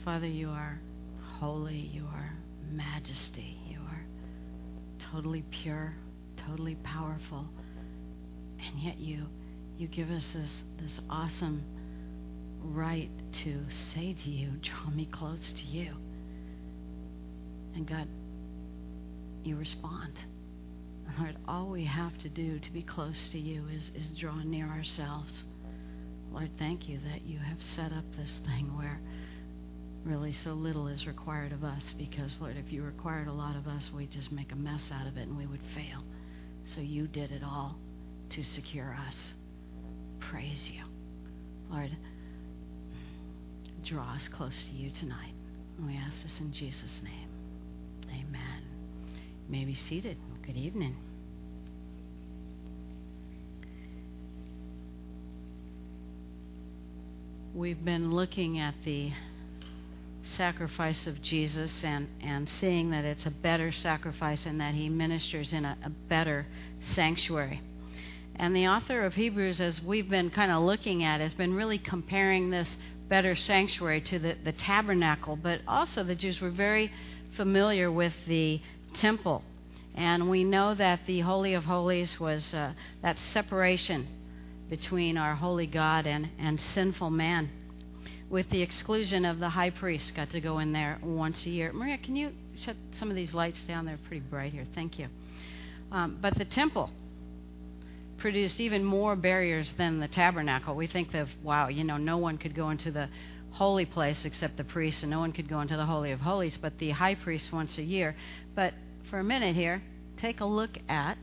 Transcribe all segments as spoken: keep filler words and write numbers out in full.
Father, you are holy, you are majesty, you are totally pure, totally powerful, and yet you you give us this, this awesome right to say to you, draw me close to you. And God, you respond. Lord, all we have to do to be close to you is, is draw near ourselves. Lord, thank you that you have set up this thing where really so little is required of us, because, Lord, if you required a lot of us, we'd just make a mess out of it and we would fail. So you did it all to secure us. Praise you. Lord, draw us close to you tonight. And we ask this in Jesus' name. Amen. You may be seated. Good evening. We've been looking at the sacrifice of Jesus and, and seeing that it's a better sacrifice and that he ministers in a, a better sanctuary. And the author of Hebrews, as we've been kind of looking at, has been really comparing this better sanctuary to the, the tabernacle, but also the Jews were very familiar with the temple. And we know that the Holy of Holies was uh, that separation between our holy God and, and sinful man, with the exclusion of the high priest. Got to go in there once a year. Maria, can you shut some of these lights down? They're pretty bright here. Thank you. Um, but the temple produced even more barriers than the tabernacle. We think of, wow, you know, no one could go into the holy place except the priest, and no one could go into the Holy of Holies but the high priest once a year. But for a minute here, take a look at,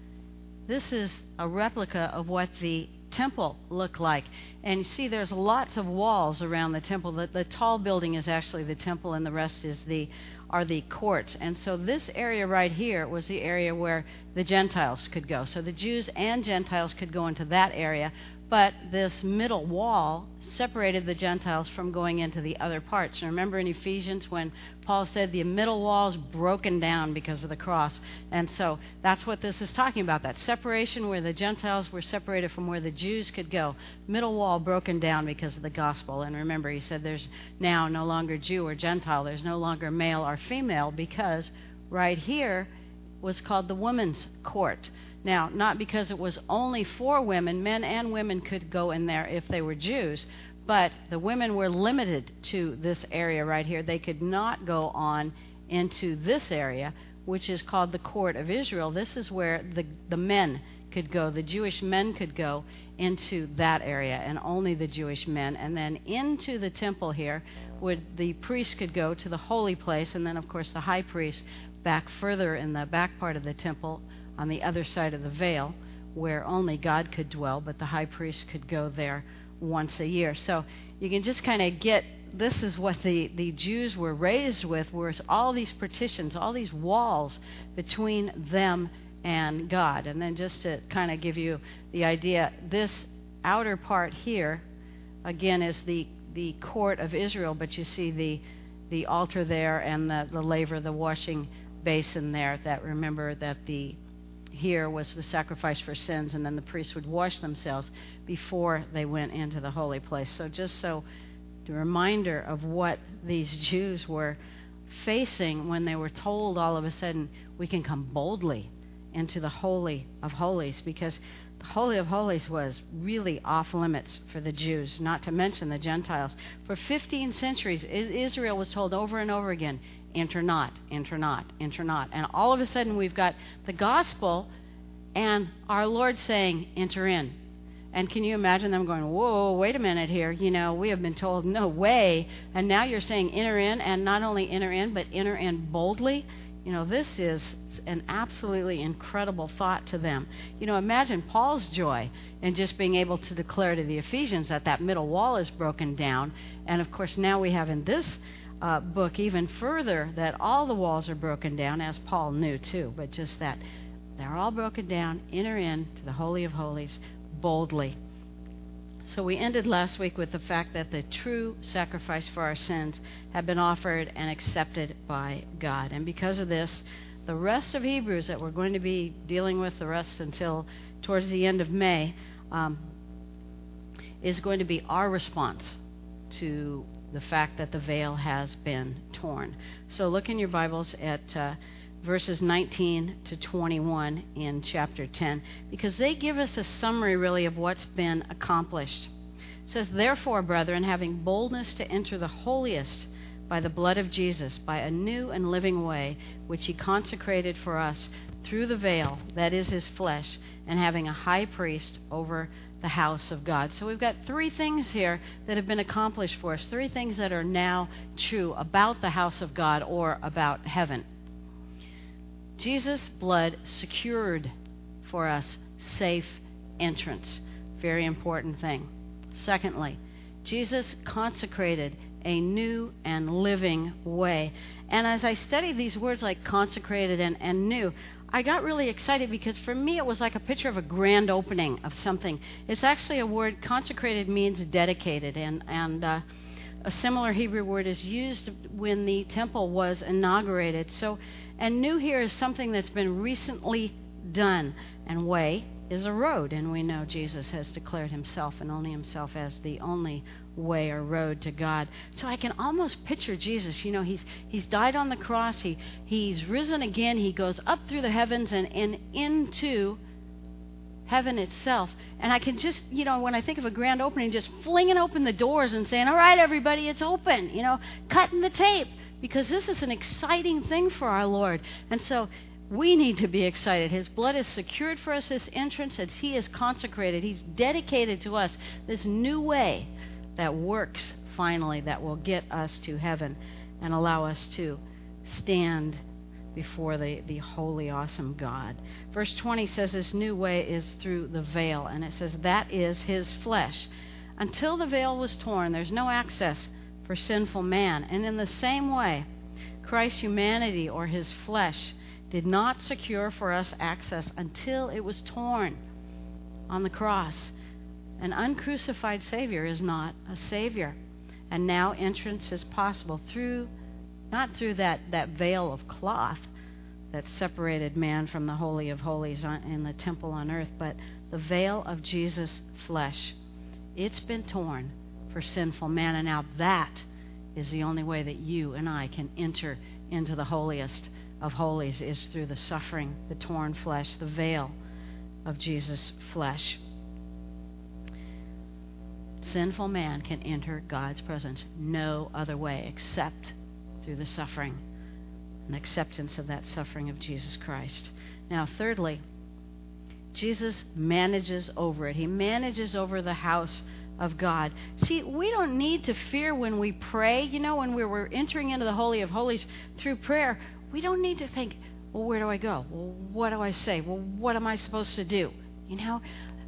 this is a replica of what the temple looked like. And you see there's lots of walls around the temple. The, the tall building is actually the temple, and the rest is the are the courts. And so this area right here was the area where the Gentiles could go. So the Jews and Gentiles could go into that area, but this middle wall separated the Gentiles from going into the other parts. And remember in Ephesians when Paul said the middle wall is broken down because of the cross. And so that's what this is talking about, that separation where the Gentiles were separated from where the Jews could go. Middle wall broken down because of the gospel. And remember, he said there's now no longer Jew or Gentile. There's no longer male or female, because right here was called the women's court. Now, not because it was only for women. Men and women could go in there if they were Jews, but the women were limited to this area right here. They could not go on into this area, which is called the court of Israel. This is where the, the men could go. The Jewish men could go into that area, and only the Jewish men. And then into the temple here, would the priest could go to the holy place, and then, of course, the high priest back further in the back part of the temple, on the other side of the veil, where only God could dwell, but the high priest could go there once a year. So you can just kind of get, this is what the, the Jews were raised with, was all these partitions, all these walls between them and God. And then just to kind of give you the idea, this outer part here, again, is the, the court of Israel, but you see the, the altar there and the, the laver, the washing basin there, that remember that the here was the sacrifice for sins, and then the priests would wash themselves before they went into the holy place. So just so a reminder of what these Jews were facing when they were told all of a sudden, we can come boldly into the Holy of Holies, because the Holy of Holies was really off limits for the Jews, not to mention the Gentiles. For fifteen centuries, Israel was told over and over again, enter not, enter not, enter not. And all of a sudden we've got the gospel and our Lord saying, enter in. And can you imagine them going, whoa, wait a minute here. You know, we have been told no way. And now you're saying enter in, and not only enter in, but enter in boldly. You know, this is an absolutely incredible thought to them. You know, imagine Paul's joy in just being able to declare to the Ephesians that that middle wall is broken down. And, of course, now we have in this uh, book even further that all the walls are broken down, as Paul knew too. But just that they're all broken down, enter in to the Holy of Holies boldly. So we ended last week with the fact that the true sacrifice for our sins had been offered and accepted by God. And because of this, the rest of Hebrews that we're going to be dealing with the rest until towards the end of May um, is going to be our response to the fact that the veil has been torn. So look in your Bibles at uh, verses nineteen to twenty-one in chapter ten, because they give us a summary really of what's been accomplished. It says, "Therefore, brethren, having boldness to enter the holiest by the blood of Jesus, by a new and living way, which he consecrated for us through the veil, that is his flesh, and having a high priest over the house of God." So we've got three things here that have been accomplished for us, three things that are now true about the house of God or about heaven. Jesus' blood secured for us safe entrance. Very important thing. Secondly, Jesus consecrated a new and living way. And as I studied these words like consecrated and, and new, I got really excited because for me it was like a picture of a grand opening of something. It's actually a word, consecrated means dedicated, and, and uh, a similar Hebrew word is used when the temple was inaugurated. So, and new here is something that's been recently done, and way is a road, and we know Jesus has declared himself and only himself as the only way or road to God. So I can almost picture Jesus. You know, he's he's died on the cross, he he's risen again, he goes up through the heavens and, and into heaven itself. And I can just, you know, when I think of a grand opening, just flinging open the doors and saying, "All right, everybody, it's open," you know, cutting the tape, because this is an exciting thing for our Lord. And so we need to be excited. His blood has secured for us this entrance, and he is consecrated. He's dedicated to us this new way that works finally, that will get us to heaven and allow us to stand before the, the holy, awesome God. Verse twenty says this new way is through the veil, and it says that is his flesh. Until the veil was torn, there's no access for sinful man. And in the same way, Christ's humanity or his flesh did not secure for us access until it was torn on the cross. An uncrucified Savior is not a Savior. And now entrance is possible through, not through that, that veil of cloth that separated man from the Holy of Holies on, in the temple on earth, but the veil of Jesus' flesh. It's been torn for sinful man, and now that is the only way that you and I can enter into the holiest of holies, is through the suffering, the torn flesh, the veil of Jesus' flesh. Sinful man can enter God's presence no other way except through the suffering and acceptance of that suffering of Jesus Christ. Now, thirdly, Jesus manages over it. He manages over the house of God. See, we don't need to fear when we pray. You know, when we we're entering into the Holy of Holies through prayer, we don't need to think, well, where do I go? Well, what do I say? Well, what am I supposed to do? You know,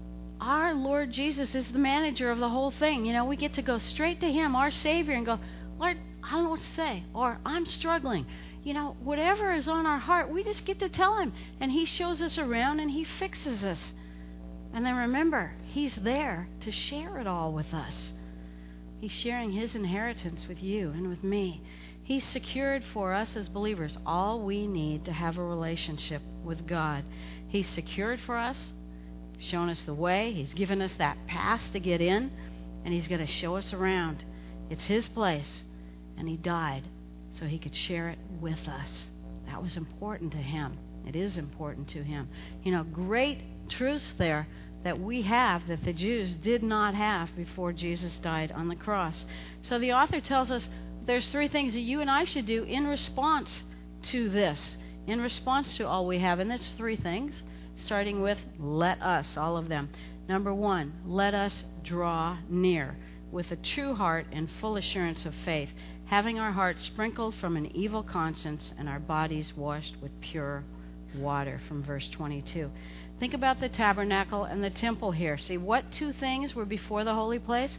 our Lord Jesus is the manager of the whole thing. You know, we get to go straight to him, our Savior, and go, "Lord, I don't know what to say," or "I'm struggling." You know, whatever is on our heart, we just get to tell him, and he shows us around and he fixes us. And then remember, he's there to share it all with us. He's sharing his inheritance with you and with me. He's secured for us as believers all we need to have a relationship with God. He's secured for us, shown us the way. He's given us that pass to get in, and he's going to show us around. It's his place, and he died so he could share it with us. That was important to him. It is important to him. You know, great truths there that we have that the Jews did not have before Jesus died on the cross. So the author tells us there's three things that you and I should do in response to this, in response to all we have. And that's three things, starting with let us, all of them. Number one, let us draw near with a true heart and full assurance of faith, having our hearts sprinkled from an evil conscience and our bodies washed with pure water, from verse twenty-two. Think about the tabernacle and the temple here. See, what two things were before the holy place?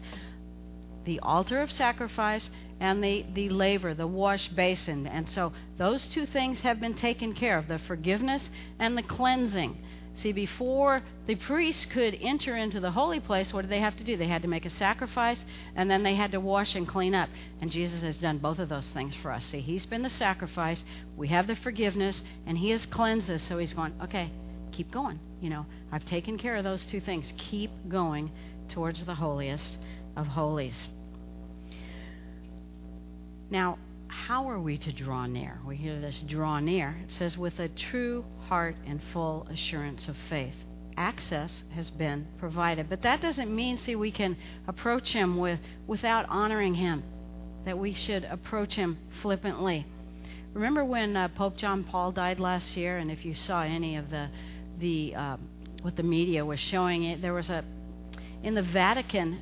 The altar of sacrifice and the, the laver, the wash basin. And so those two things have been taken care of, the forgiveness and the cleansing. See, before the priests could enter into the holy place, what did they have to do? They had to make a sacrifice, and then they had to wash and clean up. And Jesus has done both of those things for us. See, he's been the sacrifice, we have the forgiveness, and he has cleansed us. So he's going, okay, keep going. You know, I've taken care of those two things. Keep going towards the holiest of holies. Now, how are we to draw near? We hear this draw near. It says, with a true heart and full assurance of faith. Access has been provided. But that doesn't mean, see, we can approach him with without honoring him, that we should approach him flippantly. Remember when uh, Pope John Paul died last year, and if you saw any of the, the uh, what the media was showing, it, there was a, in the Vatican,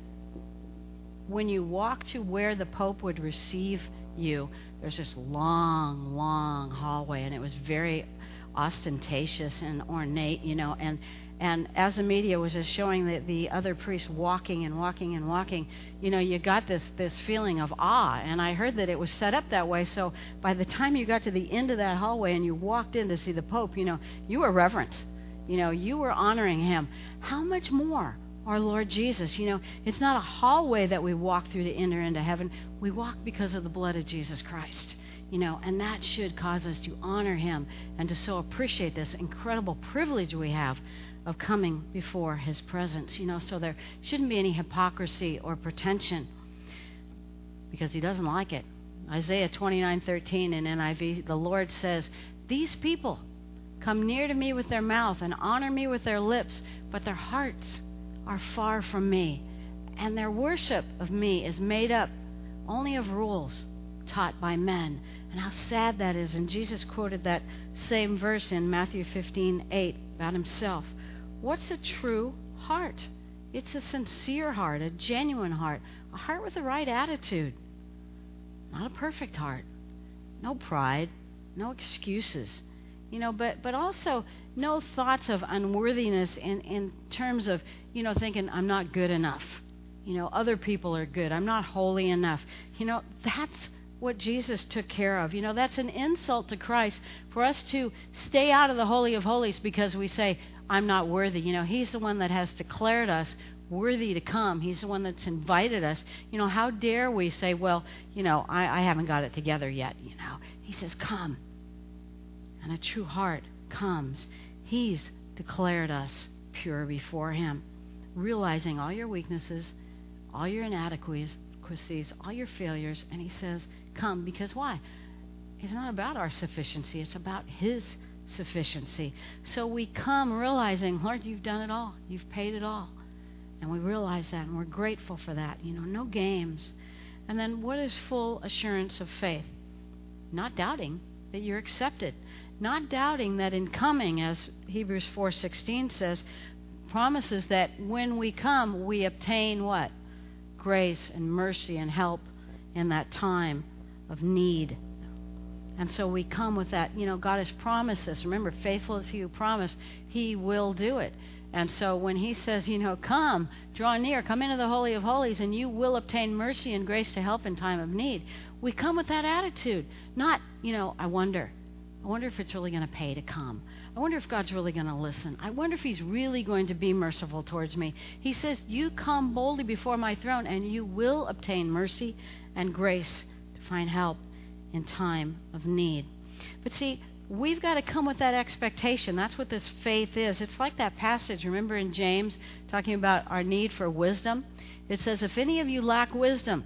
when you walk to where the Pope would receive you, there's this long, long hallway, and it was very ostentatious and ornate, you know, and And as the media was just showing the, the other priests walking and walking and walking, you know, you got this, this feeling of awe. And I heard that it was set up that way. So by the time you got to the end of that hallway and you walked in to see the Pope, you know, you were reverent. You know, you were honoring him. How much more our Lord Jesus? You know, it's not a hallway that we walk through to enter into heaven. We walk because of the blood of Jesus Christ. You know, and that should cause us to honor him and to so appreciate this incredible privilege we have of coming before his presence, you know, so there shouldn't be any hypocrisy or pretension, because he doesn't like it. Isaiah twenty-nine thirteen in N I V, the Lord says, these people come near to me with their mouth and honor me with their lips, but their hearts are far from me, and their worship of me is made up only of rules taught by men. And how sad that is. And Jesus quoted that same verse in Matthew fifteen eight about himself. What's a true heart? It's a sincere heart, a genuine heart, a heart with the right attitude. Not a perfect heart. No pride, no excuses. You know, but, but also no thoughts of unworthiness in, in terms of, you know, thinking I'm not good enough. You know, other people are good. I'm not holy enough. You know, that's what Jesus took care of. You know, that's an insult to Christ for us to stay out of the Holy of Holies because we say, I'm not worthy. You know, he's the one that has declared us worthy to come. He's the one that's invited us. You know, how dare we say, well, you know, I, I haven't got it together yet, you know. He says, come. And a true heart comes. He's declared us pure before him, realizing all your weaknesses, all your inadequacies, all your failures, and he says, come. Because why? It's not about our sufficiency. It's about his sufficiency. So we come realizing, Lord, you've done it all. You've paid it all. And we realize that, and we're grateful for that. You know, no games. And then what is full assurance of faith? Not doubting that you're accepted. Not doubting that in coming, as Hebrews four sixteen says, promises that when we come, we obtain what? Grace and mercy and help in that time of need. And so we come with that, you know, God has promised us. Remember, faithful is he who promised, he will do it. And so when he says, you know, come, draw near, come into the Holy of Holies, and you will obtain mercy and grace to help in time of need, we come with that attitude. Not, you know, I wonder. I wonder if it's really going to pay to come. I wonder if God's really going to listen. I wonder if he's really going to be merciful towards me. He says, you come boldly before my throne, and you will obtain mercy and grace to find help in time of need. But see, we've got to come with that expectation. That's what this faith is. It's like that passage, remember in James, talking about our need for wisdom? It says, if any of you lack wisdom,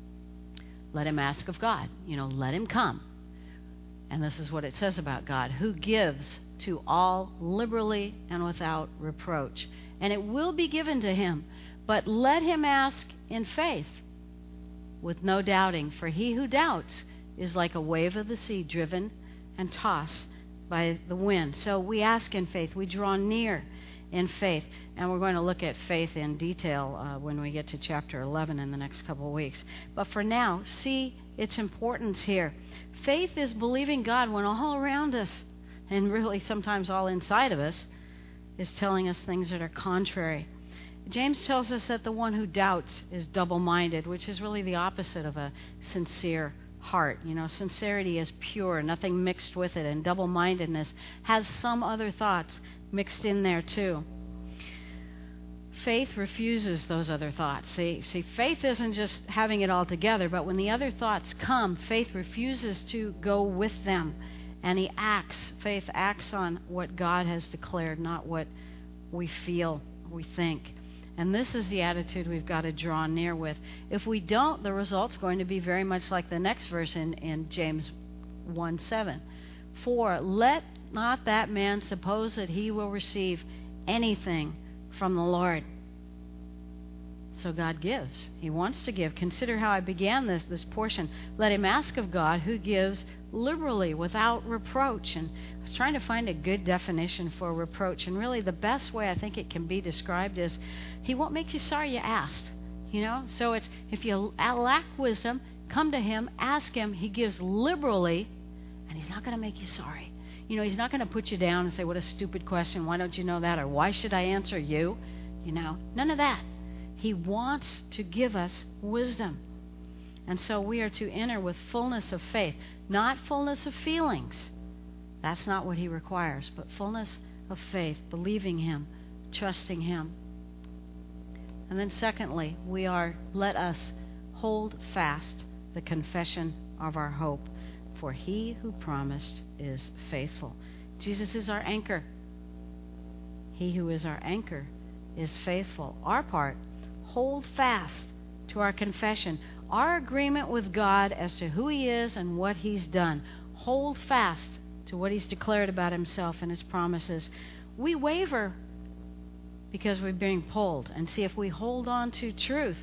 let him ask of God. You know, let him come. And this is what it says about God, who gives to all liberally and without reproach. And it will be given to him. But let him ask in faith, with no doubting. For he who doubts is like a wave of the sea driven and tossed by the wind. So we ask in faith. We draw near in faith. And we're going to look at faith in detail uh, when we get to chapter eleven in the next couple of weeks. But for now, see its importance here. Faith is believing God when all around us, and really sometimes all inside of us, is telling us things that are contrary. James tells us that the one who doubts is double-minded, which is really the opposite of a sincere heart. You know, sincerity is pure, nothing mixed with it, and double-mindedness has some other thoughts mixed in there too. Faith refuses those other thoughts. See, see, faith isn't just having it all together, but when the other thoughts come, faith refuses to go with them. And he acts, faith acts on what God has declared, not what we feel, we think. And this is the attitude we've got to draw near with. If we don't, the result's going to be very much like the next verse in, in James one seven. For let not that man suppose that he will receive anything from the Lord. So God gives. He wants to give. Consider how I began this, this portion. Let him ask of God, who gives liberally without reproach. And I was trying to find a good definition for reproach. And really the best way I think it can be described is he won't make you sorry you asked. You know? So it's, if you lack wisdom, come to him, ask him. He gives liberally, and he's not going to make you sorry. You know, he's not going to put you down and say, what a stupid question. Why don't you know that? Or why should I answer you? You know, none of that. He wants to give us wisdom. And so we are to enter with fullness of faith, not fullness of feelings. That's not what he requires, but fullness of faith, believing him, trusting him. And then secondly, we are, let us hold fast the confession of our hope, for he who promised is faithful. Jesus is our anchor. He who is our anchor is faithful. Our part, hold fast to our confession, our agreement with God as to who he is and what he's done. Hold fast to what he's declared about himself and his promises. We waver because we're being pulled. And see, if we hold on to truth,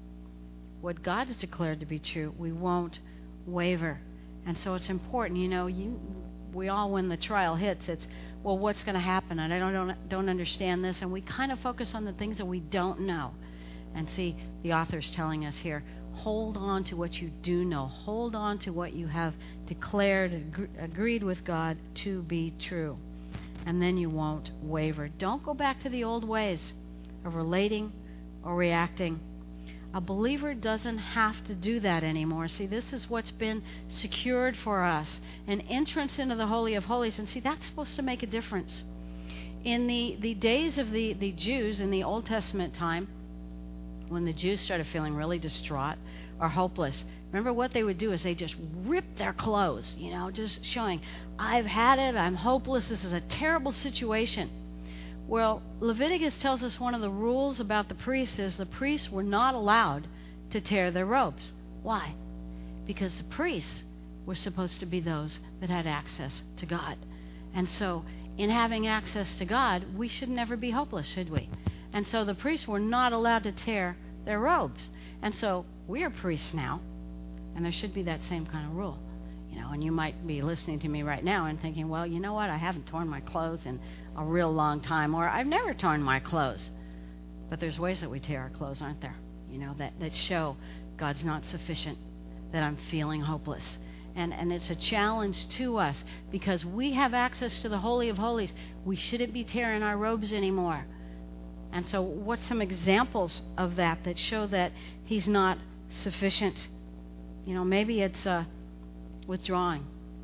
what God has declared to be true, we won't waver. And so it's important, you know, you, we all, when the trial hits, it's, well, what's going to happen? And I don't, don't, don't understand this. And we kind of focus on the things that we don't know. And see, the author's telling us here, hold on to what you do know. Hold on to what you have declared, ag- agreed with God to be true. And then you won't waver. Don't go back to the old ways of relating or reacting. A believer doesn't have to do that anymore. See, this is what's been secured for us, an entrance into the Holy of Holies. And see, that's supposed to make a difference. In the, the days of the, the Jews in the Old Testament time, when the Jews started feeling really distraught or hopeless, remember what they would do is they just rip their clothes, you know, just showing, I've had it, I'm hopeless, this is a terrible situation. Well, Leviticus tells us one of the rules about the priests is the priests were not allowed to tear their robes. Why? Because the priests were supposed to be those that had access to God. And so, in having access to God, we should never be hopeless, should we? And so the priests were not allowed to tear their robes. And so we are priests now, and there should be that same kind of rule. You know, and you might be listening to me right now and thinking, well, you know what, I haven't torn my clothes in a real long time, or I've never torn my clothes. But there's ways that we tear our clothes, aren't there? You know, that, that show God's not sufficient, that I'm feeling hopeless. And, and it's a challenge to us because we have access to the Holy of Holies. We shouldn't be tearing our robes anymore. And so what's some examples of that that show that he's not sufficient? You know, maybe it's uh, withdrawing.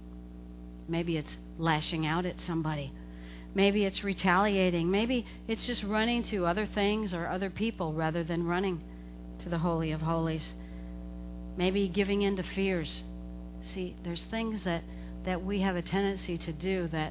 Maybe it's lashing out at somebody. Maybe it's retaliating. Maybe it's just running to other things or other people rather than running to the Holy of Holies. Maybe giving in to fears. See, there's things that, that we have a tendency to do that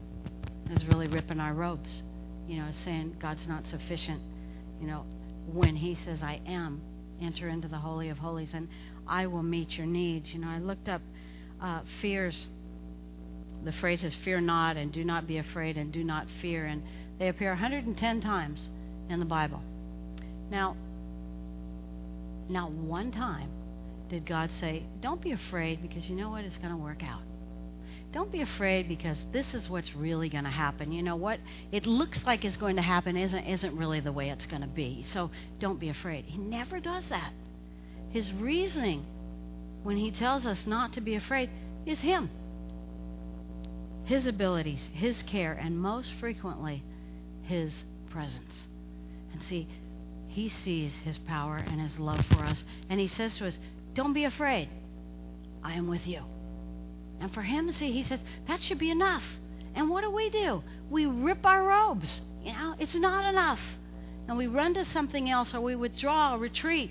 is really ripping our robes. You know, it's saying God's not sufficient. You know, when he says, I am, enter into the Holy of Holies and I will meet your needs. You know, I looked up uh, fears. The phrases fear not and do not be afraid and do not fear. And they appear one hundred ten times in the Bible. Now, not one time did God say, don't be afraid because you know what? It's going to work out. Don't be afraid because this is what's really going to happen. You know what? It looks like it's going to happen isn't isn't really the way it's going to be. So don't be afraid. He never does that. His reasoning when he tells us not to be afraid is him. His abilities, his care, and most frequently, his presence. And see, he sees his power and his love for us. And he says to us, don't be afraid. I am with you. And for him, see, he says, that should be enough. And what do we do? We rip our robes. You know, it's not enough. And we run to something else or we withdraw or retreat.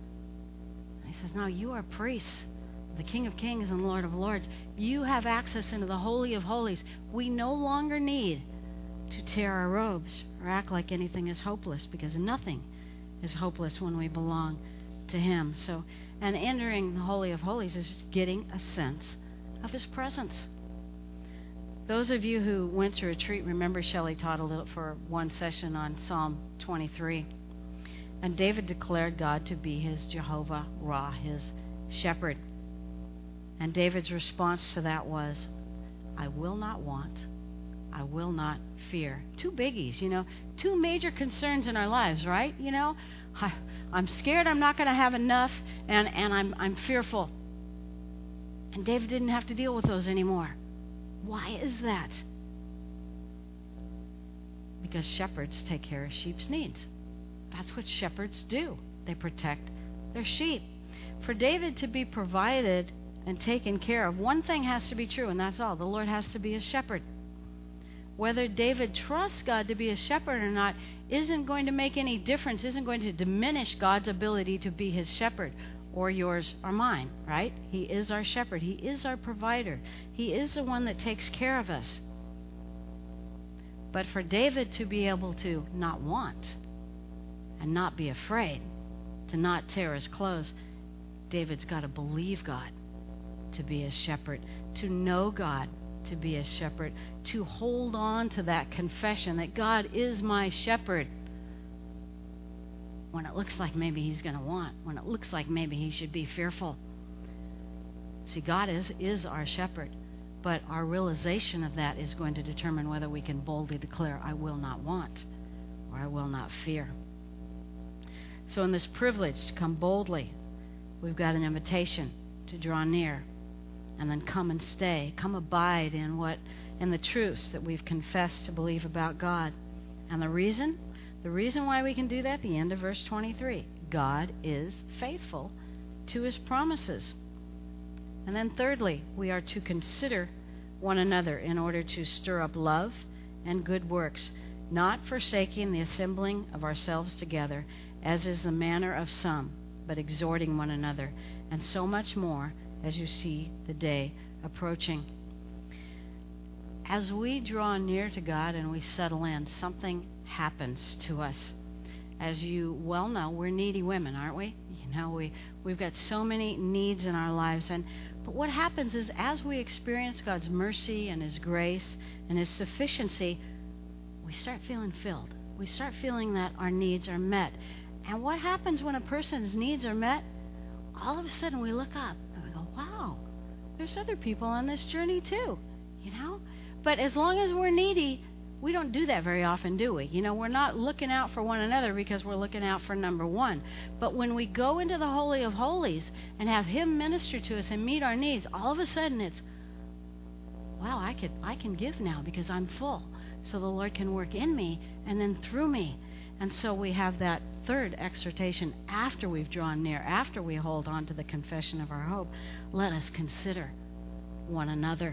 And he says, no, you are priests, the King of Kings and Lord of Lords. You have access into the Holy of Holies. We no longer need to tear our robes or act like anything is hopeless, because nothing is hopeless when we belong to Him. So, and entering the Holy of Holies is just getting a sense of His presence. Those of you who went to retreat, remember Shelley taught a little for one session on Psalm twenty-three. And David declared God to be his Jehovah Ra, his shepherd. And David's response to that was, I will not want, I will not fear. Two biggies, you know, two major concerns in our lives, right? You know, I, I'm scared I'm not going to have enough, and, and I'm, I'm fearful. And David didn't have to deal with those anymore. Why is that? Because shepherds take care of sheep's needs. That's what shepherds do. They protect their sheep. For David to be provided and taken care of, one thing has to be true, and that's all. The Lord has to be a shepherd. Whether David trusts God to be a shepherd or not isn't going to make any difference, isn't going to diminish God's ability to be his shepherd, or yours or mine, right? He is our shepherd. He is our provider. He is the one that takes care of us. But for David to be able to not want and not be afraid, to not tear his clothes, David's got to believe God to be his shepherd, to know God to be his shepherd, to hold on to that confession that God is my shepherd when it looks like maybe he's going to want, when it looks like maybe he should be fearful. See, God is, is our shepherd, but our realization of that is going to determine whether we can boldly declare, I will not want, or I will not fear. So in this privilege to come boldly, we've got an invitation to draw near and then come and stay. Come abide in what in the truths that we've confessed to believe about God. And the reason? The reason why we can do that, the end of verse twenty-three. God is faithful to his promises. And then thirdly, we are to consider one another in order to stir up love and good works, not forsaking the assembling of ourselves together, as is the manner of some, but exhorting one another, and so much more as you see the day approaching. As we draw near to God and we settle in, something happens to us. As you well know, we're needy women, aren't we? You know, we, we've got so many needs in our lives. And but what happens is as we experience God's mercy and his grace and his sufficiency, we start feeling filled. We start feeling that our needs are met. And what happens when a person's needs are met? All of a sudden we look up and we go, wow, there's other people on this journey too, you know? But as long as we're needy, we don't do that very often, do we? You know, we're not looking out for one another because we're looking out for number one. But when we go into the Holy of Holies and have him minister to us and meet our needs, all of a sudden it's, wow, I could, I can give now because I'm full. So the Lord can work in me and then through me. And so we have that third exhortation after we've drawn near, after we hold on to the confession of our hope. Let us consider one another,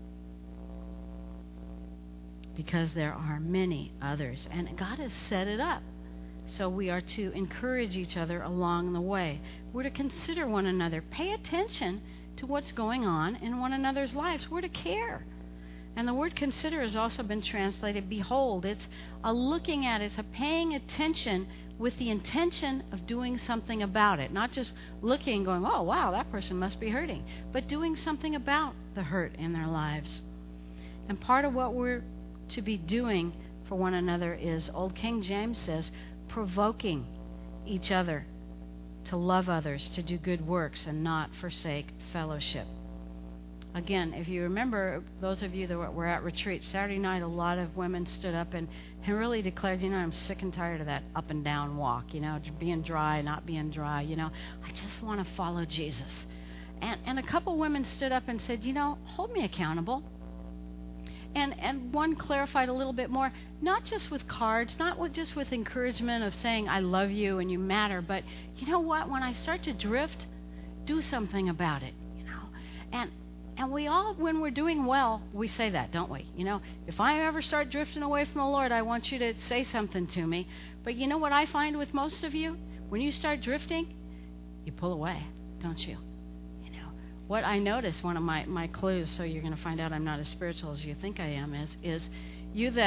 because there are many others. And God has set it up. So we are to encourage each other along the way. We're to consider one another. Pay attention to what's going on in one another's lives. We're to care. And the word consider has also been translated behold. It's a looking at it. It's a paying attention with the intention of doing something about it. Not just looking and going, oh, wow, that person must be hurting. But doing something about the hurt in their lives. And part of what we're to be doing for one another is, Old King James says, provoking each other to love others, to do good works, and not forsake fellowship. Again, if you remember, those of you that were at retreat, Saturday night, a lot of women stood up and, and really declared, you know, I'm sick and tired of that up and down walk, you know, being dry, not being dry, you know. I just want to follow Jesus. And, and a couple women stood up and said, you know, hold me accountable. And and one clarified a little bit more, not just with cards, not with, just with encouragement of saying, I love you and you matter, but you know what? When I start to drift, do something about it, you know. And and we all, when we're doing well, we say that, don't we? You know, if I ever start drifting away from the Lord, I want you to say something to me. But you know what I find with most of you? When you start drifting, you pull away, don't you? What I notice, one of my, my clues, so you're going to find out I'm not as spiritual as you think I am, is is you that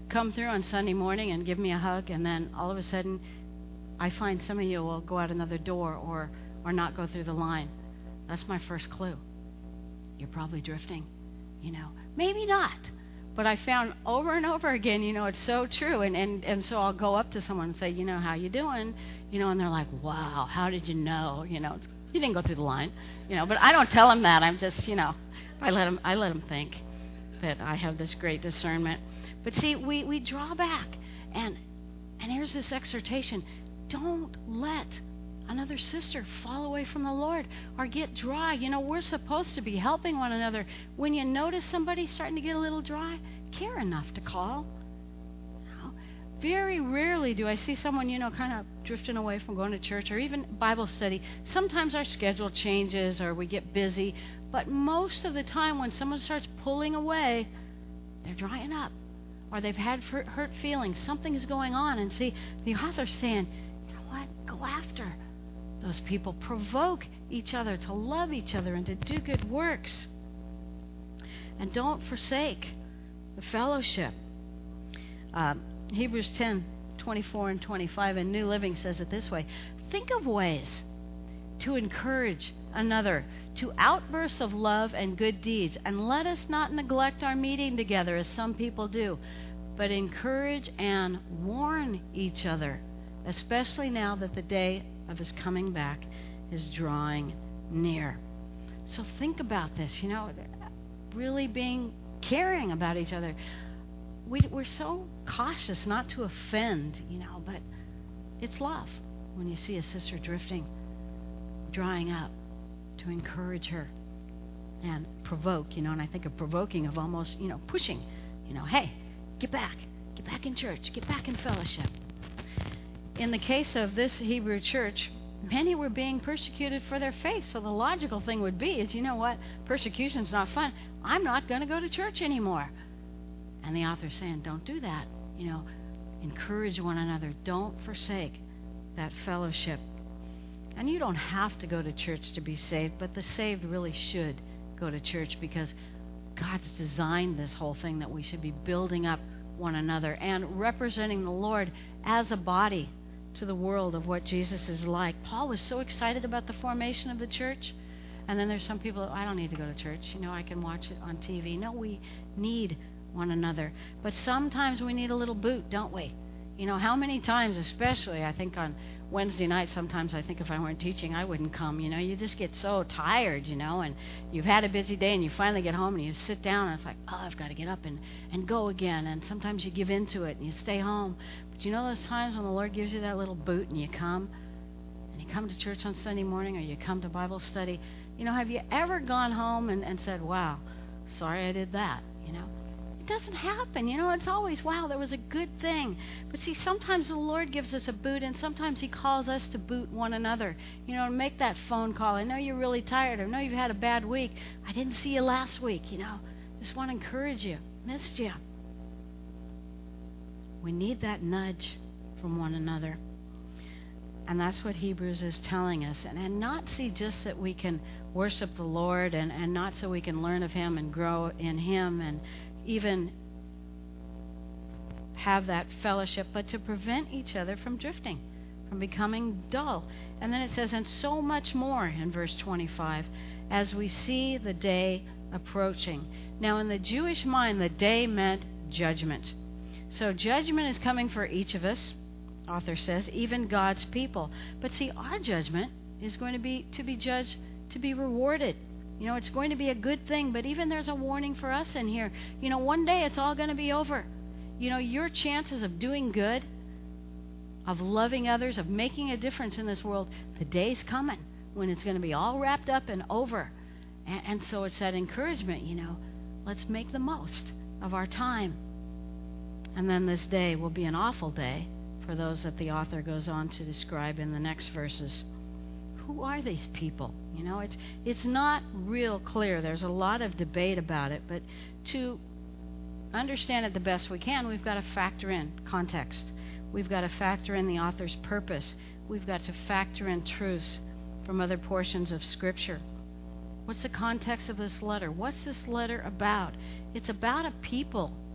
come through on Sunday morning and give me a hug, and then all of a sudden I find some of you will go out another door or, or not go through the line. That's my first clue. You're probably drifting, you know. Maybe not. But I found over and over again, you know, it's so true. And, and, and so I'll go up to someone and say, you know, how you doing? You know, and they're like, wow, how did you know? You know, you didn't go through the line. You know, but I don't tell them that. I'm just, you know, I let them, I let them think that I have this great discernment. But see, we, we draw back. And, and here's this exhortation. Don't let another sister fall away from the Lord or get dry. You know, we're supposed to be helping one another. When you notice somebody starting to get a little dry, care enough to call. You know, very rarely do I see someone, you know, kind of drifting away from going to church or even Bible study. Sometimes our schedule changes or we get busy, but most of the time when someone starts pulling away, they're drying up or they've had hurt feelings. Something is going on. And see, the author's saying, you know what, go after those people. Provoke each other to love each other and to do good works. And don't forsake the fellowship. Uh, Hebrews ten, twenty-four and twenty-five in New Living says it this way. Think of ways to encourage another to outbursts of love and good deeds. And let us not neglect our meeting together as some people do, but encourage and warn each other, especially now that the day of his coming back is drawing near. So think about this, you know, really being caring about each other. We, we're so cautious not to offend, you know, but it's love when you see a sister drifting, drying up, to encourage her and provoke, you know, and I think of provoking of almost, you know, pushing, you know, hey, get back, get back in church, get back in fellowship. In the case of this Hebrew church, many were being persecuted for their faith. So the logical thing would be is, you know what, persecution's not fun. I'm not going to go to church anymore. And the author's saying, don't do that. You know, encourage one another. Don't forsake that fellowship. And you don't have to go to church to be saved, but the saved really should go to church because God's designed this whole thing that we should be building up one another and representing the Lord as a body to the world of what Jesus is like. Paul was so excited about the formation of the church. And then there's some people, I don't need to go to church. You know, I can watch it on T V. No, we need one another. But sometimes we need a little boot, don't we? You know, how many times, especially I think on Wednesday night, sometimes I think if I weren't teaching, I wouldn't come. You know, you just get so tired, you know, and you've had a busy day and you finally get home and you sit down and it's like, oh, I've got to get up and, and go again. And sometimes you give into it and you stay home. But you know those times when the Lord gives you that little boot and you come and you come to church on Sunday morning or you come to Bible study. You know, have you ever gone home and, and said, wow, sorry I did that, you know? It doesn't happen. You know, it's always, wow, that was a good thing. But see, sometimes the Lord gives us a boot, and sometimes he calls us to boot one another. You know, make that phone call. I know you're really tired. I know you've had a bad week. I didn't see you last week, you know. Just want to encourage you. Missed you. We need that nudge from one another. And that's what Hebrews is telling us. And, and not see just that we can worship the Lord and, and not so we can learn of him and grow in him and even have that fellowship, but to prevent each other from drifting, from becoming dull. And then it says, and so much more in verse twenty-five, as we see the day approaching. Now in the Jewish mind, the day meant judgment. So judgment is coming for each of us, author says, even God's people. But see, our judgment is going to be to be judged, to be rewarded. You know, it's going to be a good thing, but even there's a warning for us in here. You know, one day it's all going to be over. You know, your chances of doing good, of loving others, of making a difference in this world, the day's coming when it's going to be all wrapped up and over. And, and so it's that encouragement, you know, let's make the most of our time. And then this day will be an awful day for those that the author goes on to describe in the next verses. Who are these people? You know, it's it's not real clear. There's a lot of debate about it, but to understand it the best we can, we've got to factor in context. We've got to factor in the author's purpose. We've got to factor in truths from other portions of Scripture. What's the context of this letter? What's this letter about? It's about a people,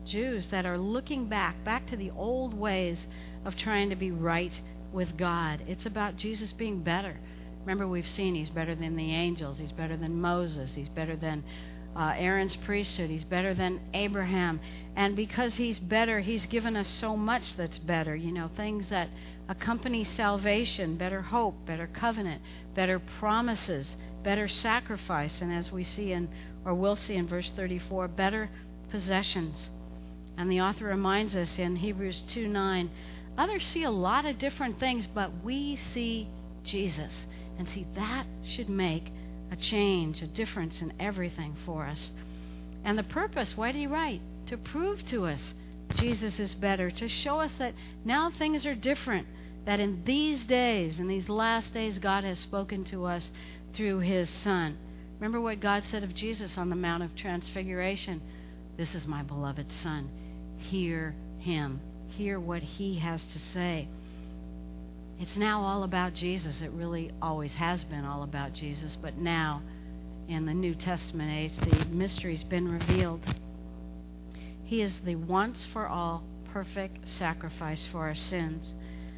Jews that are looking back, back to the old ways of trying to be right with God. It's about Jesus being better. Remember, we've seen he's better than the angels. He's better than Moses. He's better than uh, Aaron's priesthood. He's better than Abraham. And because he's better, he's given us so much that's better. You know, things that accompany salvation, better hope, better covenant, better promises, better sacrifice. And as we see in, or will see in verse thirty-four, better possessions. And the author reminds us in Hebrews two nine, others see a lot of different things, but we see Jesus. And see, that should make a change, a difference in everything for us. And the purpose, why did he write? To prove to us Jesus is better, to show us that now things are different, that in these days, in these last days, God has spoken to us through his Son. Remember what God said of Jesus on the Mount of Transfiguration? This is my beloved Son. Hear him. Hear what he has to say. It's now all about Jesus. It really always has been all about Jesus. But now, in the New Testament age, the mystery's been revealed. He is the once-for-all perfect sacrifice for our sins.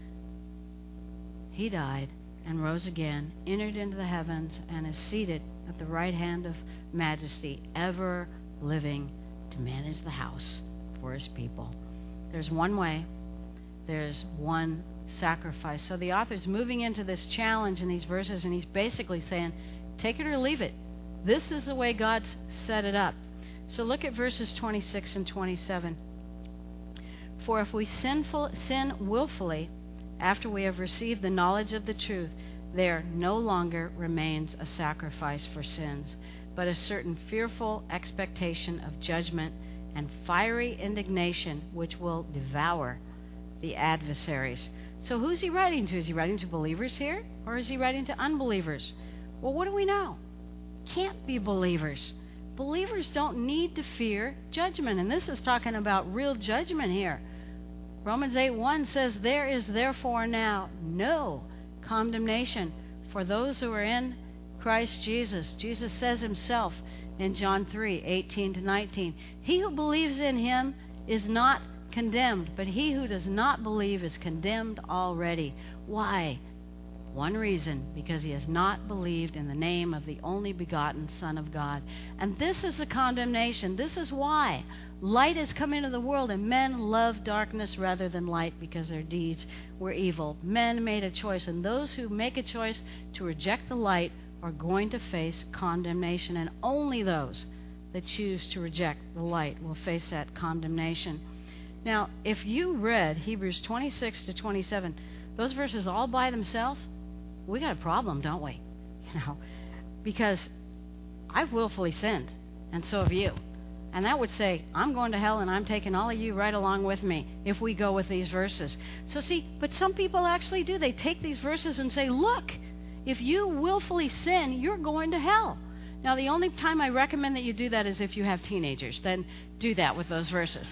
He died and rose again, entered into the heavens, and is seated at the right hand of Majesty, ever living to manage the house for his people. There's one way. There's one sacrifice. So the author's moving into this challenge in these verses, and he's basically saying, take it or leave it. This is the way God's set it up. So look at verses twenty-six and twenty-seven. For if we sinful, sin willfully after we have received the knowledge of the truth, there no longer remains a sacrifice for sins, but a certain fearful expectation of judgment and fiery indignation which will devour the adversaries. So who's he writing to? Is he writing to believers here? Or is he writing to unbelievers? Well, what do we know? Can't be believers. Believers don't need to fear judgment. And this is talking about real judgment here. Romans eight one says, there is therefore now no condemnation for those who are in Christ Jesus. Jesus says himself in John three eighteen to nineteen, he who believes in him is not condemned, but he who does not believe is condemned already. Why? One reason, because he has not believed in the name of the only begotten Son of God. And this is the condemnation. This is why light has come into the world, and men love darkness rather than light because their deeds were evil. Men made a choice, and those who make a choice to reject the light are going to face condemnation, and only those that choose to reject the light will face that condemnation. Now, if you read Hebrews twenty-six to twenty-seven, those verses all by themselves, we got a problem, don't we? You know, because I've willfully sinned, and so have you. And that would say, I'm going to hell, and I'm taking all of you right along with me if we go with these verses. So see, but some people actually do. They take these verses and say, look, if you willfully sin, you're going to hell. Now, the only time I recommend that you do that is if you have teenagers. Then do that with those verses.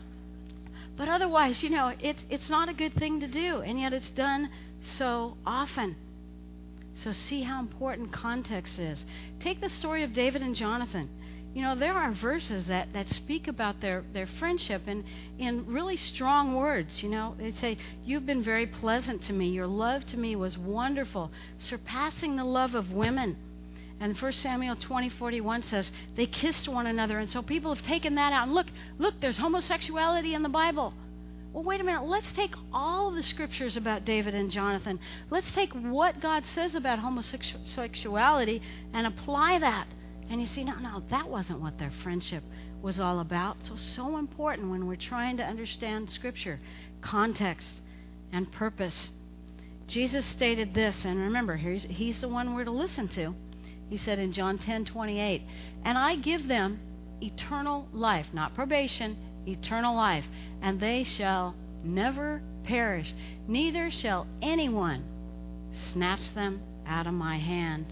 But otherwise, you know, it's it's not a good thing to do, and yet it's done so often. So see how important context is. Take the story of David and Jonathan. You know, there are verses that, that speak about their, their friendship in, in really strong words. You know, they say, you've been very pleasant to me. Your love to me was wonderful, surpassing the love of women. And First Samuel twenty forty-one says they kissed one another. And so people have taken that out. And look, look, there's homosexuality in the Bible. Well, wait a minute. Let's take all the scriptures about David and Jonathan. Let's take what God says about homosexuality and apply that. And you see, no, no, that wasn't what their friendship was all about. So, so important when we're trying to understand Scripture, context and purpose. Jesus stated this, and remember, he's, he's the one we're to listen to. He said in John ten twenty-eight, and I give them eternal life, not probation, eternal life, and they shall never perish, neither shall anyone snatch them out of my hand.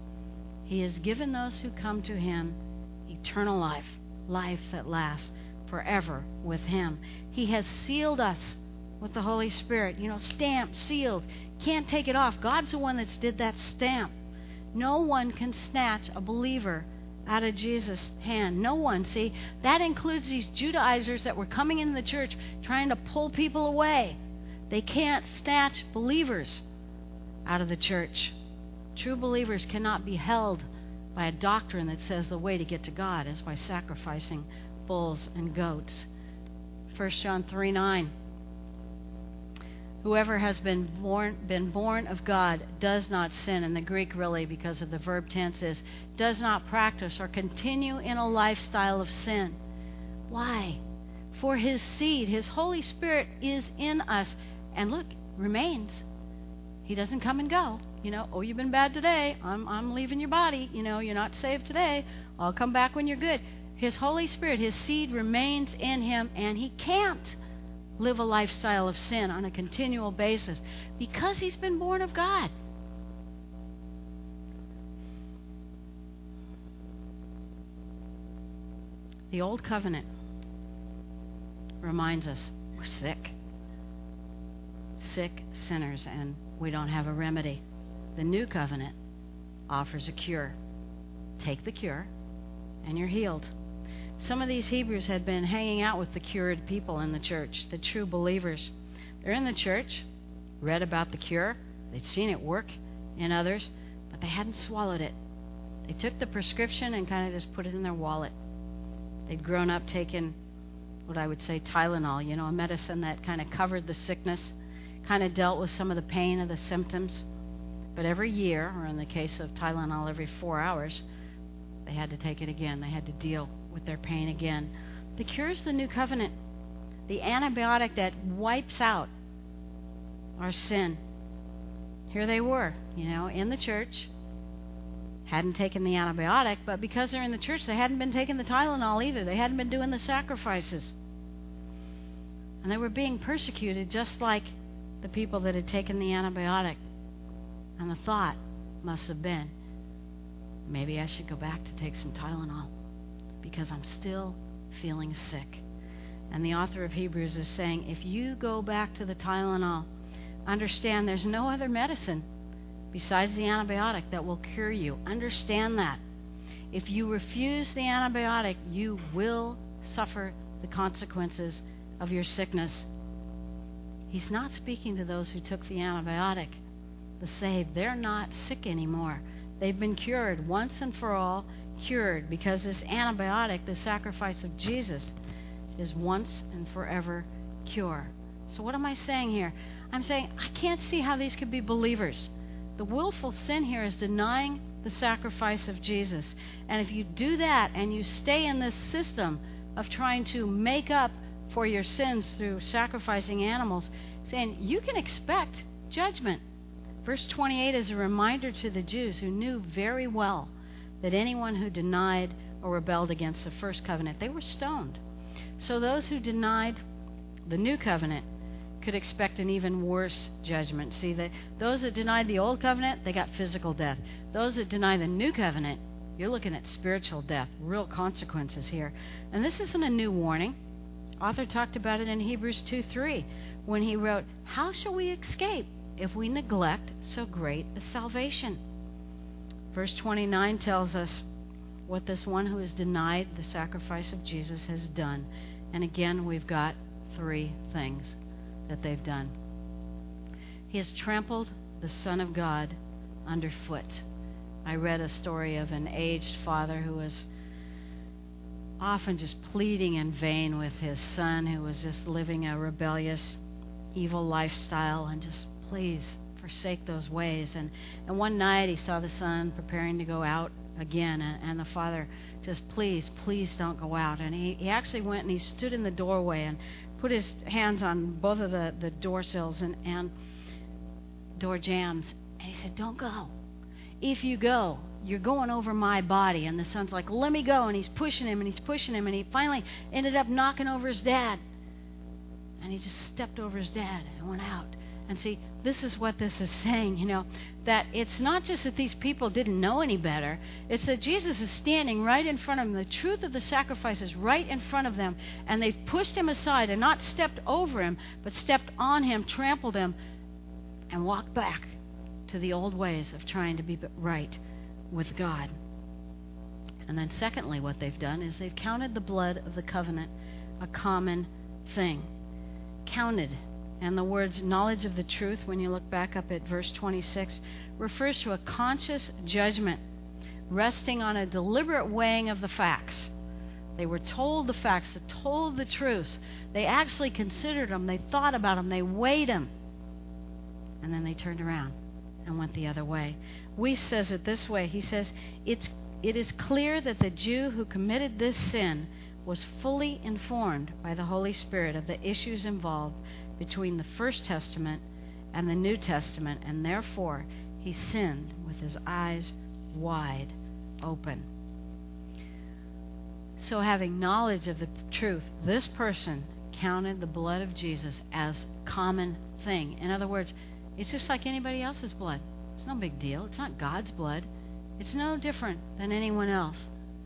He has given those who come to him eternal life, life that lasts forever with him. He has sealed us with the Holy Spirit. You know, stamped, sealed. Can't take it off. God's the one that's did that stamp. No one can snatch a believer out of Jesus' hand. No one. See, that includes these Judaizers that were coming into the church trying to pull people away. They can't snatch believers out of the church. True believers cannot be held by a doctrine that says the way to get to God is by sacrificing bulls and goats. First John three nine. Whoever has been born been born of God does not sin. In the Greek, really, because of the verb tense, is does not practice or continue in a lifestyle of sin. Why? For his seed, his Holy Spirit, is in us. And look, remains. He doesn't come and go. You know, oh, you've been bad today. I'm I'm leaving your body. You know, you're not saved today. I'll come back when you're good. His Holy Spirit, his seed remains in him, and he can't live a lifestyle of sin on a continual basis because he's been born of God. The old covenant reminds us we're sick. Sick sinners, and we don't have a remedy. The new covenant offers a cure. Take the cure, and you're healed. Some of these Hebrews had been hanging out with the cured people in the church, the true believers. They're in the church, read about the cure. They'd seen it work in others, but they hadn't swallowed it. They took the prescription and kind of just put it in their wallet. They'd grown up taking what I would say Tylenol, you know, a medicine that kind of covered the sickness, kind of dealt with some of the pain of the symptoms. But every year, or in the case of Tylenol, every four hours, they had to take it again. They had to deal with their pain again. The cure is the new covenant, the antibiotic that wipes out our sin. Here they were, you know, in the church, hadn't taken the antibiotic, but because they're in the church, they hadn't been taking the Tylenol either. They hadn't been doing the sacrifices. And they were being persecuted just like the people that had taken the antibiotic. And the thought must have been, maybe I should go back to take some Tylenol because I'm still feeling sick. And the author of Hebrews is saying, if you go back to the Tylenol, understand there's no other medicine besides the antibiotic that will cure you. Understand that. If you refuse the antibiotic, you will suffer the consequences of your sickness. He's not speaking to those who took the antibiotic. The saved, they're not sick anymore. They've been cured once and for all, cured, because this antibiotic, the sacrifice of Jesus, is once and forever cure. So what am I saying here? I'm saying I can't see how these could be believers. The willful sin here is denying the sacrifice of Jesus. And if you do that and you stay in this system of trying to make up for your sins through sacrificing animals, saying you can expect judgment. Verse twenty-eight is a reminder to the Jews who knew very well that anyone who denied or rebelled against the first covenant, they were stoned. So those who denied the new covenant could expect an even worse judgment. See, that those that denied the old covenant, they got physical death. Those that deny the new covenant, you're looking at spiritual death, real consequences here. And this isn't a new warning. Author talked about it in Hebrews two three when he wrote, how shall we escape if we neglect so great a salvation? Verse twenty-nine tells us what this one who has denied the sacrifice of Jesus has done. And again, we've got three things that they've done. He has trampled the Son of God underfoot. I read a story of an aged father who was often just pleading in vain with his son who was just living a rebellious, evil lifestyle, and just, please forsake those ways. And, and one night he saw the son preparing to go out again, and, and the father just, please, please don't go out. And he, he actually went and he stood in the doorway and put his hands on both of the, the door sills and, and door jambs. And he said, don't go. If you go, you're going over my body. And the son's like, let me go. And he's pushing him and he's pushing him. And he finally ended up knocking over his dad. And he just stepped over his dad and went out. And see, this is what this is saying, you know, that it's not just that these people didn't know any better. It's that Jesus is standing right in front of them. The truth of the sacrifice is right in front of them. And they've pushed him aside and not stepped over him, but stepped on him, trampled him, and walked back to the old ways of trying to be right with God. And then secondly, what they've done is they've counted the blood of the covenant a common thing. Counted. And the words knowledge of the truth, when you look back up at verse twenty-six, refers to a conscious judgment resting on a deliberate weighing of the facts. They were told the facts, they told the truths. They actually considered them, they thought about them, they weighed them. And then they turned around and went the other way. Weiss says it this way. He says, it's, it is clear that the Jew who committed this sin was fully informed by the Holy Spirit of the issues involved between the First Testament and the New Testament, and therefore he sinned with his eyes wide open. So having knowledge of the truth, this person counted the blood of Jesus as common thing. In other words, it's just like anybody else's blood. It's no big deal. It's not God's blood. It's no different than anyone else.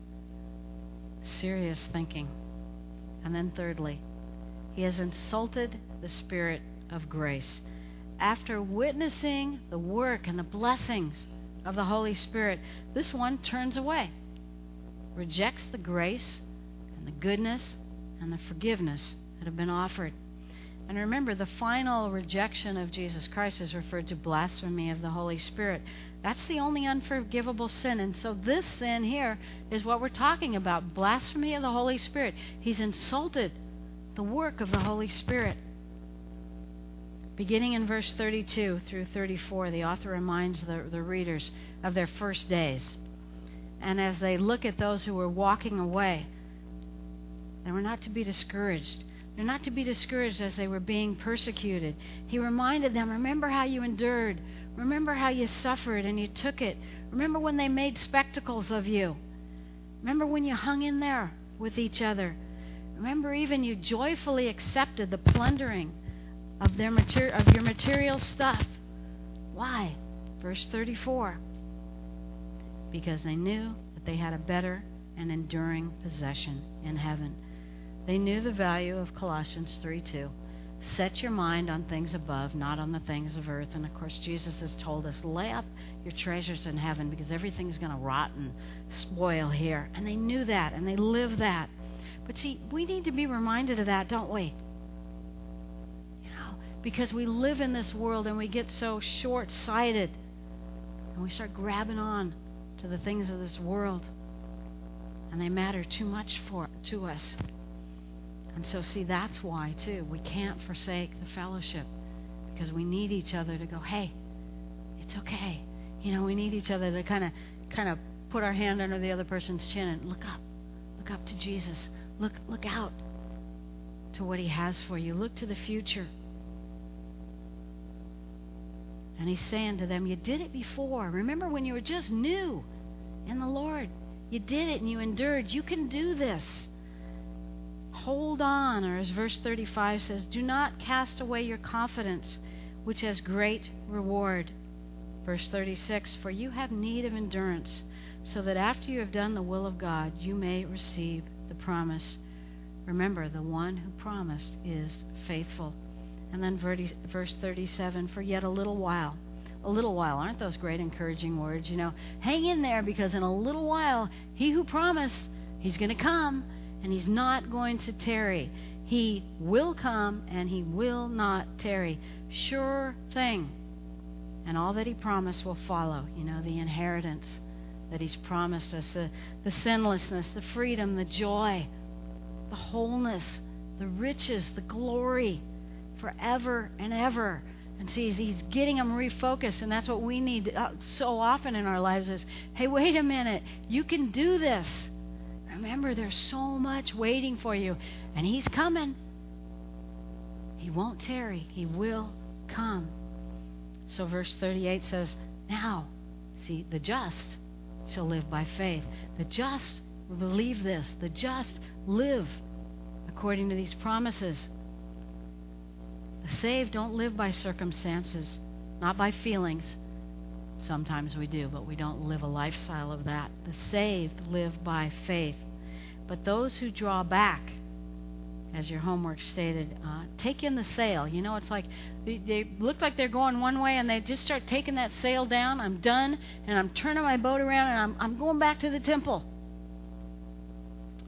Serious thinking. And then thirdly, he has insulted the Spirit of grace. After witnessing the work and the blessings of the Holy Spirit, this one turns away, rejects the grace and the goodness and the forgiveness that have been offered. And remember, the final rejection of Jesus Christ is referred to blasphemy of the Holy Spirit. That's the only unforgivable sin. And so this sin here is what we're talking about, blasphemy of the Holy Spirit. He's insulted the work of the Holy Spirit. Beginning in verse thirty-two through thirty-four, the author reminds the, the readers of their first days. And as they look at those who were walking away, they were not to be discouraged. They're not to be discouraged as they were being persecuted. He reminded them, remember how you endured. Remember how you suffered and you took it. Remember when they made spectacles of you. Remember when you hung in there with each other. Remember even you joyfully accepted the plundering of their mater- of your material stuff. Why? Verse thirty-four. Because they knew that they had a better and enduring possession in heaven. They knew the value of Colossians three two. Set your mind on things above, not on the things of earth. And of course, Jesus has told us, lay up your treasures in heaven because everything's going to rot and spoil here. And they knew that, and they lived that. But see, we need to be reminded of that, don't we? You know, because we live in this world and we get so short-sighted. And we start grabbing on to the things of this world. And they matter too much for to us. And so, see, that's why, too, we can't forsake the fellowship. Because we need each other to go, hey, it's okay. You know, we need each other to kind of kind of put our hand under the other person's chin and look up. Look up to Jesus. Look, look out to what he has for you. Look to the future. And he's saying to them, you did it before. Remember when you were just new in the Lord. You did it and you endured. You can do this. Hold on, or as verse thirty-five says, do not cast away your confidence, which has great reward. Verse thirty-six, for you have need of endurance, so that after you have done the will of God, you may receive the promise. Remember, the one who promised is faithful. And then verse thirty-seven, for yet a little while. A little while, aren't those great encouraging words? You know, hang in there because in a little while, he who promised, he's going to come. And he's not going to tarry. He will come and he will not tarry. Sure thing. And all that he promised will follow. You know, the inheritance that he's promised us. The, the sinlessness, the freedom, the joy, the wholeness, the riches, the glory forever and ever. And see, he's getting them refocused. And that's what we need so often in our lives is, hey, wait a minute. You can do this. Remember, there's so much waiting for you. And he's coming. He won't tarry. He will come. So verse thirty-eight says, now, see, the just shall live by faith. The just will believe this. The just live according to these promises. The saved don't live by circumstances, not by feelings. Sometimes we do, but we don't live a lifestyle of that. The saved live by faith. But those who draw back, as your homework stated, uh, take in the sail. You know, it's like they, they look like they're going one way and they just start taking that sail down. I'm done, and I'm turning my boat around, and I'm, I'm going back to the temple.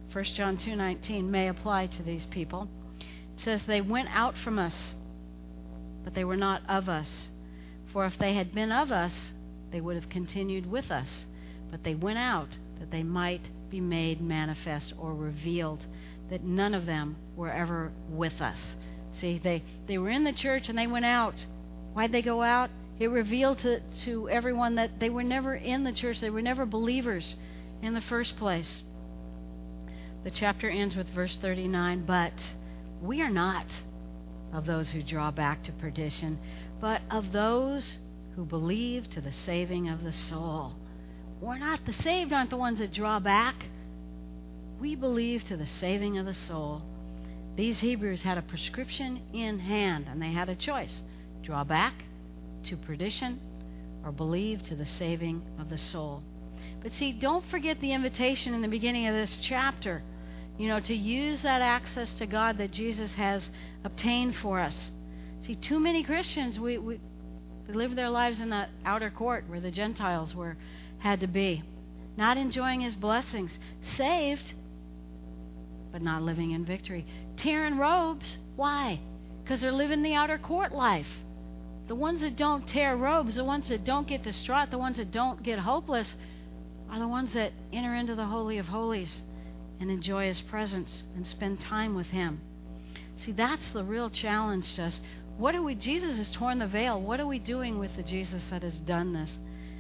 First John two nineteen may apply to these people. It says, they went out from us, but they were not of us. For if they had been of us, they would have continued with us. But they went out that they might be made manifest or revealed, that none of them were ever with us. See, they, they were in the church and they went out. Why'd they go out? It revealed to, to everyone that they were never in the church. They were never believers in the first place. The chapter ends with verse thirty-nine, but we are not of those who draw back to perdition, but of those who believe to the saving of the soul. We're not, the saved aren't the ones that draw back. We believe to the saving of the soul. These Hebrews had a prescription in hand, and they had a choice. Draw back to perdition or believe to the saving of the soul. But see, don't forget the invitation in the beginning of this chapter, you know, to use that access to God that Jesus has obtained for us. See, too many Christians, we, we, we live their lives in that outer court where the Gentiles were had to be, not enjoying His blessings, saved, but not living in victory. Tearing robes. Why? Because they're living the outer court life. The ones that don't tear robes, the ones that don't get distraught, the ones that don't get hopeless, are the ones that enter into the Holy of Holies and enjoy His presence and spend time with Him. See, that's the real challenge to us. What are we? Jesus has torn the veil. What are we doing with the Jesus that has done this?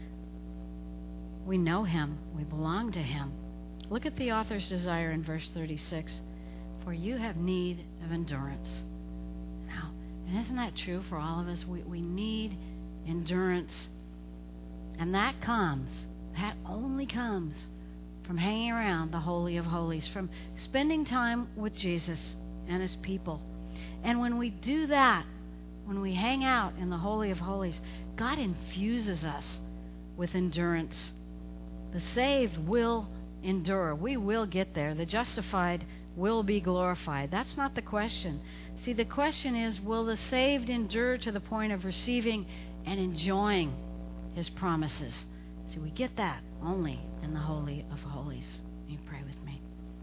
We know Him. We belong to Him. Look at the author's desire in verse thirty-six. For you have need of endurance. Now, and isn't that true for all of us? We, we need endurance. And that comes, that only comes from hanging around the Holy of Holies, from spending time with Jesus and His people. And when we do that, when we hang out in the Holy of Holies, God infuses us with endurance. The saved will endure. We will get there. The justified will be glorified. That's not the question. See, the question is, will the saved endure to the point of receiving and enjoying His promises? See, we get that only in the Holy of Holies. You pray with me.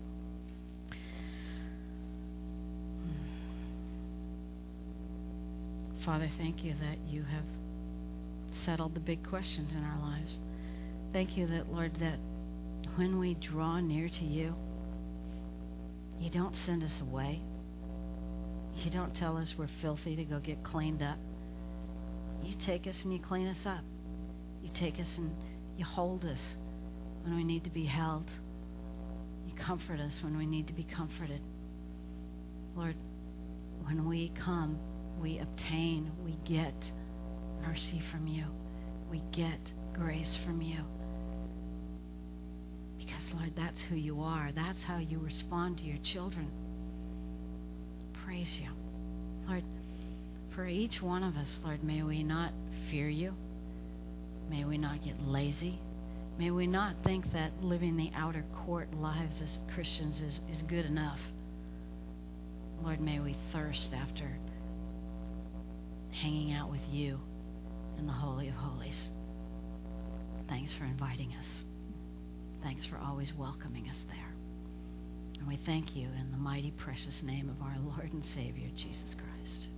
Father, thank You that You have settled the big questions in our lives. Thank You that, Lord, that when we draw near to You, You don't send us away. You don't tell us we're filthy to go get cleaned up. You take us and You clean us up. You take us and You hold us when we need to be held. You comfort us when we need to be comforted. Lord, when we come, we obtain, we get mercy from You. We get grace from You. Because, Lord, that's who You are. That's how You respond to Your children. Praise You. Lord, for each one of us, Lord, may we not fear You. May we not get lazy. May we not think that living the outer court lives as Christians is, is good enough. Lord, may we thirst after hanging out with You in the Holy of Holies. Thanks for inviting us. Thanks for always welcoming us there. And we thank You in the mighty, precious name of our Lord and Savior, Jesus Christ.